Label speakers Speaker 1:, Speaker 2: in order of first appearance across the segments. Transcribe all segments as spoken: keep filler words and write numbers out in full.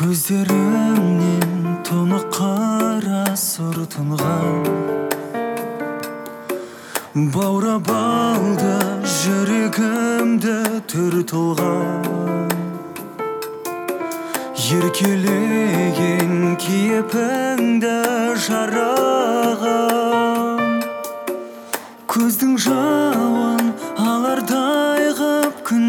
Speaker 1: Көздеріңнен тұнық қара сұр тұнған, баурап алды жүрегімді түр тұлған. Еркелеген кейпіңді жараған, көздің жауын алардай ғып күн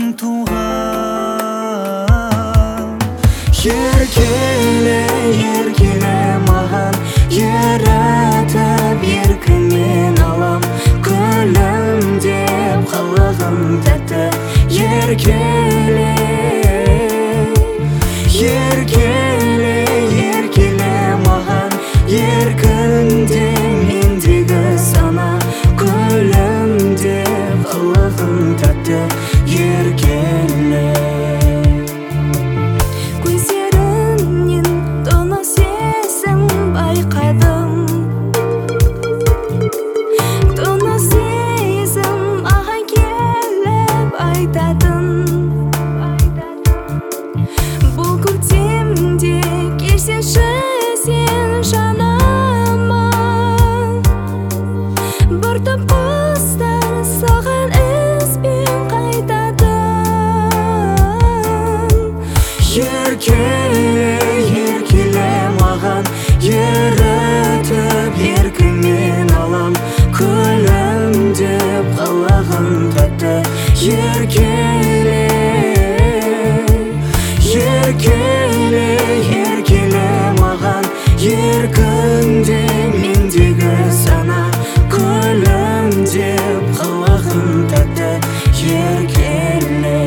Speaker 1: туған. Еркеле, еркеле маған, еретіп еркіңнен алам. Гүлім деп қылығым тәтті. Еркеле, еркеле, еркеле маған, еркінде мендегі сана. Гүлім деп қылығым тәтті. Еркеле.
Speaker 2: Бұл көктемде келсеңші сен жаныма, бір топ құстар саған ізбен қайтады.
Speaker 1: Еркеле, еркеле маған, еретіп еркіңнен алам. Гүлім деп қылығым тәтті. Еркеле, еркеле, еркеле маған, еркінде мендегі сана. Гүлім деп қылығым тәтті. Еркеле.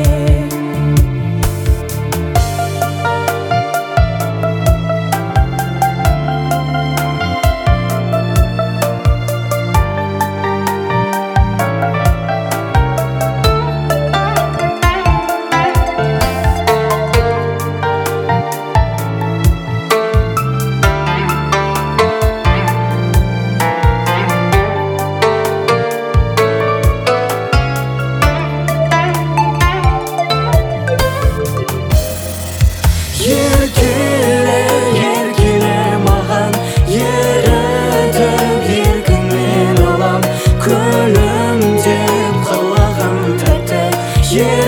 Speaker 1: Еркеле, еркеле маған, еретіп еркіңнен алам. Гүлім деп қылығым тәтті.